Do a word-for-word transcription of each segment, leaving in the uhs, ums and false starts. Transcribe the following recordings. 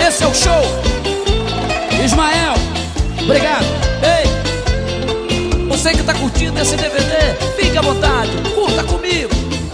Esse é o show. Ismael, obrigado. Ei, você que tá curtindo esse D V D, fique à vontade, curta comigo.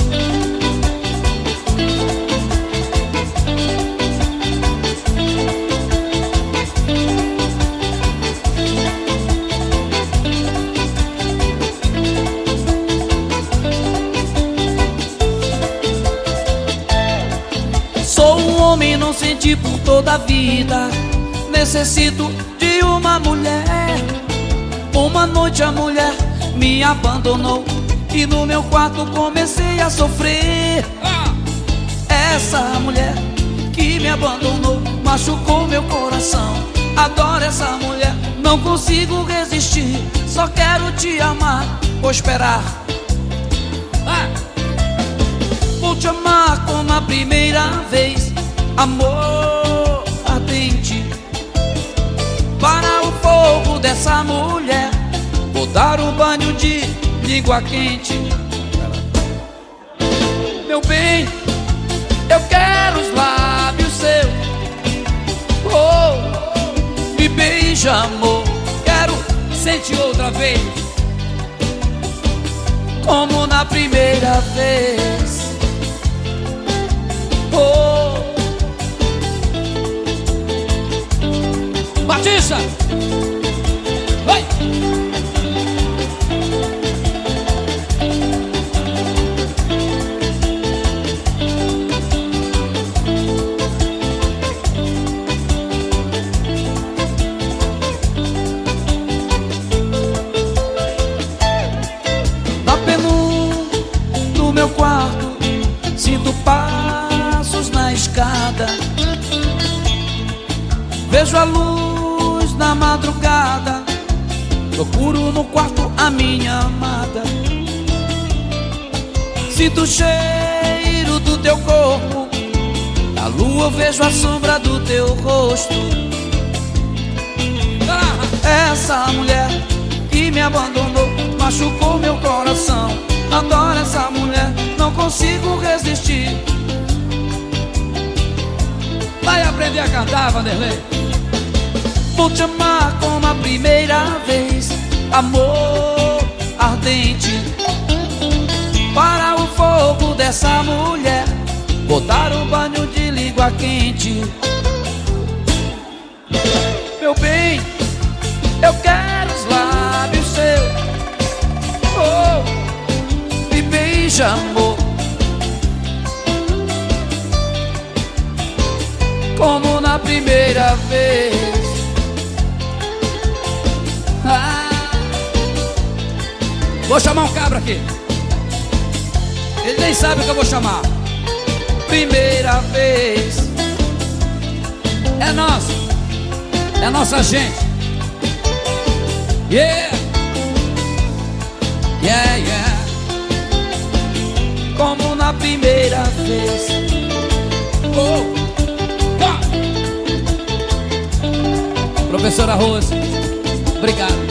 Sou um homem inocente por toda a vida. Necessito de uma mulher. Uma noite a mulher me abandonou e no meu quarto comecei a sofrer. Essa mulher que me abandonou machucou meu coração. Adoro essa mulher, não consigo resistir. Só quero te amar, vou esperar. Vou te amar como a primeira vez, amor ardente. Para o fogo dessa mulher, vou dar um banho de língua quente. Meu bem, eu quero os lábios seus. Oh, me beija, amor. Quero sentir outra vez, como na primeira vez. Oh, Batista, vai. Na penumbra do meu quarto, sinto passos na escada. Vejo a luz na madrugada, procuro no quarto a minha amada. Sinto o cheiro do teu corpo, na lua eu vejo a sombra do teu rosto. Essa mulher que me abandonou machucou meu coração. Adoro essa mulher, não consigo resistir. Vai aprender a cantar, Vanderlei. Vou te amar como a primeira vez, amor ardente. Para o fogo dessa mulher, vou dar um banho de língua quente. Meu bem, eu quero os lábios seus. Oh, me beija, amor, como na primeira vez. Ah, vou chamar um cabra aqui. Ele nem sabe o que eu vou chamar. Primeira vez. É nosso, é nossa gente. Yeah, yeah, yeah. Como na primeira vez. Oh, God. Professora Rose, obrigado.